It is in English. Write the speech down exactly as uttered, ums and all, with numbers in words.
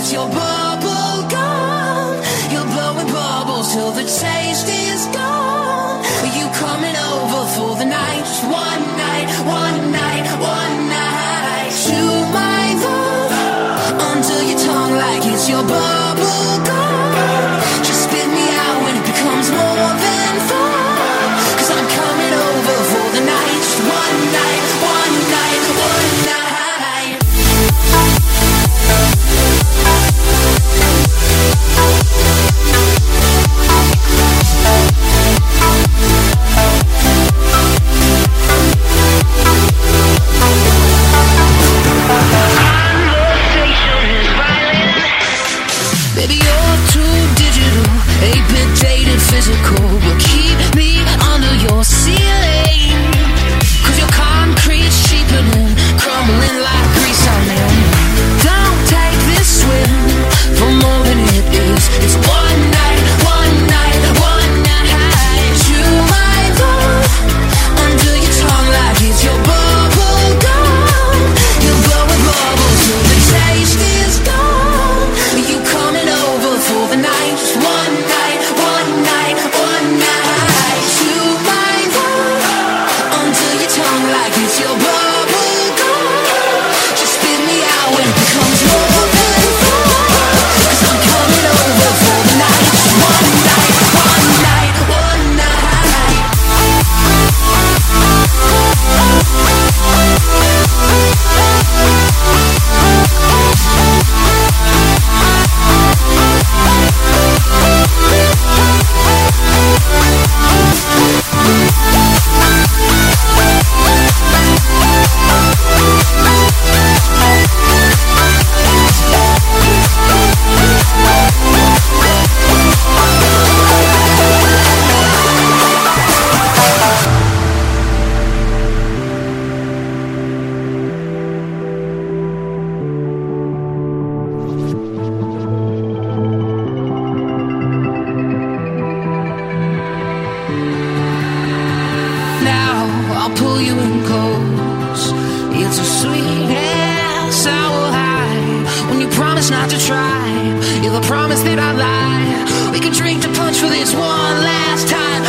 it's your bubble gum. You're blowing bubbles till the taste is gone. Are you coming over for the night? Just one night, one night, one night. To my love, under your tongue like it's your bubble gum. Just spit me out when it becomes more than fun. Cause I'm coming over for the night. Just one night, one night, one night. Baby, you're too digital, eight-bit dated physical, but keep me under your ceiling. Cause your concrete's cheapening, crumbling like grease on them. Don't take this swim for more than it is. It's one night, one night, one night. To my love, under your tongue like it's your bubble gum. You're blowing bubbles till the taste is gone. Are you coming over for the night? Just one night, one night, one night. To my love, under your tongue like it's your bubble gum. Just spit me out when it becomes more than fun. Cause I'm coming over for the night. Just one night, one night, one night. I'll pull you in close. It's a sweet and sour high when you promise not to try. You're the promise that I lie. We could drink the punch for this one last time.